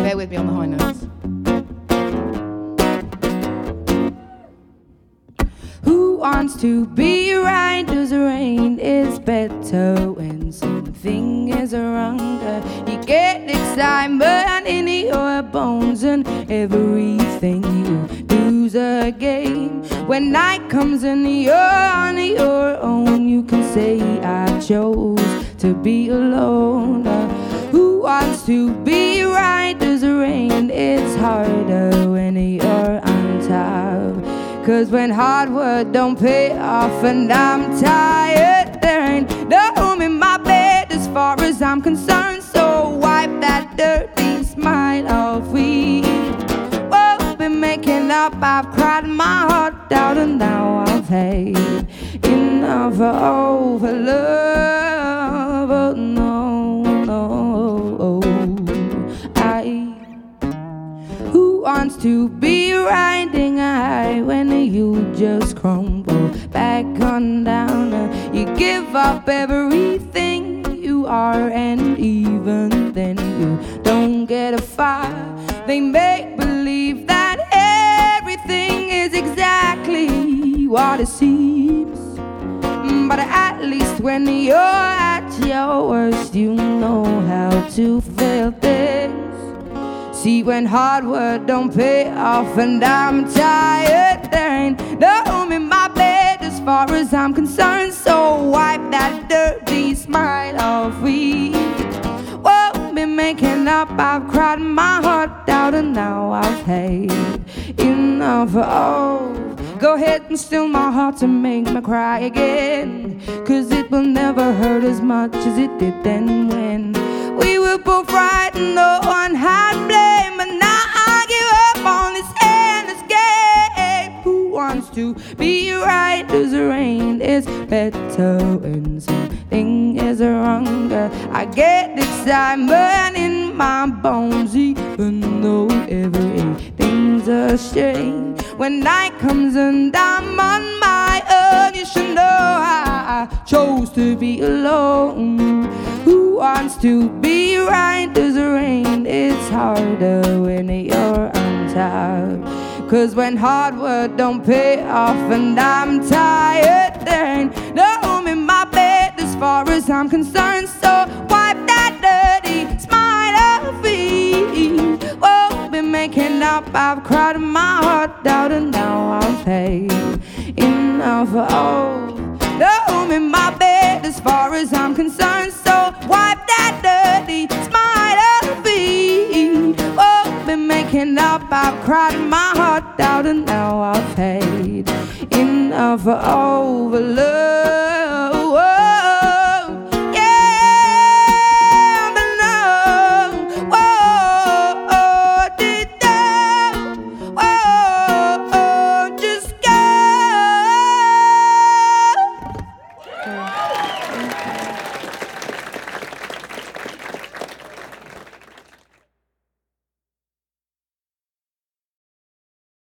bear with me on the high notes. Who wants to be right? Does it rain? It's better when something is wrong. You get excitement in your bones, and everything you do's a game. When night comes and you're on your own, you can say I chose to be alone. Who wants to be right? Does it rain? It's harder when you're on top. 'Cause when hard work don't pay off and I'm tired, there ain't no room in my bed as far as I'm concerned. So wipe that dirty smile off. We've been making up, I've cried my heart out, and now I've had enough of love. Oh no, no, who wants to be riding high when you just crumble back on down? You give up everything you are, and even then you don't get a fire. They make believe that everything is exactly what it seems, but at least when you're at your worst, you know how to feel things. See, when hard work don't pay off and I'm tired, there ain't no room in my bed as far as I'm concerned. So wipe that dirty smile off. We've been making up, I've cried my heart out, and now I've had enough. Oh, go ahead and steal my heart to make me cry again, 'cause it will never hurt as much as it did then when we were both right and no one had blame. But now I give up on this endless game. Who wants to be right? Does it rain? It's better when something is wrong. I get excitement in my bones, even though everything's a shame. When night comes and I'm on my own, you should know I chose to be alone. Who wants to be right? Does it rain? It's harder when you're on top. 'Cause when hard work don't pay off and I'm tired, there ain't no room in my bed as far as I'm concerned. So wipe that dirty smile off me. We've been making up, I've cried my heart out, and now I've had enough. Oh, no room in my bed as far as I'm concerned. So wipe that dirty smile off me. We've been making up, I've cried my heart out, and now I've had enough of love.